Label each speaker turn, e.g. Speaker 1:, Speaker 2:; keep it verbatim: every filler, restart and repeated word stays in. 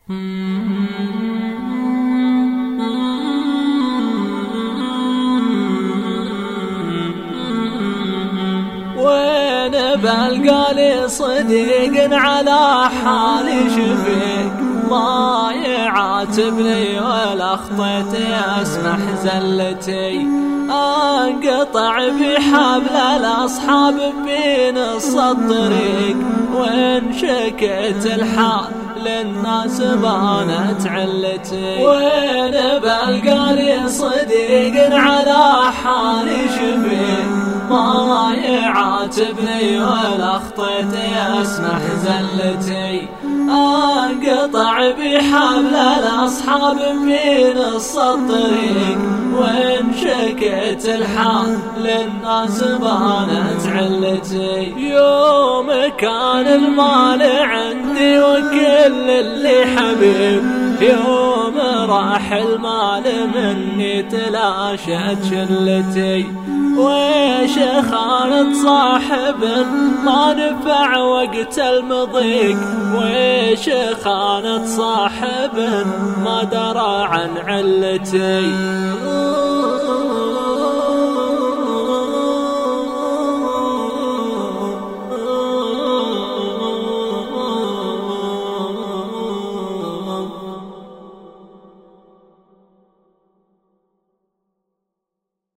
Speaker 1: وين بلقى لي صديق على حالي شفيق ما يعاتبني ولا خطيتي اسمح زلتي انقطع بحبل الاصحاب بنص الطريق وان شكيت الحال للناس بانت علتي. وين بلقى لي صديق على حالي شفيق ما يعاتبني ولا خطيتي اسمح زلتي انقطع بحبل الاصحاب بنص الطريق وان شكيت الحال للناس بانت علتي. يوم كان المال عندي وكل اللي حبيب يوم راح المال مني تلاشت شلتي ويش خانت صاحب ما نفع وقت المضيق ويش خانت صاحب ما درى عن علتي.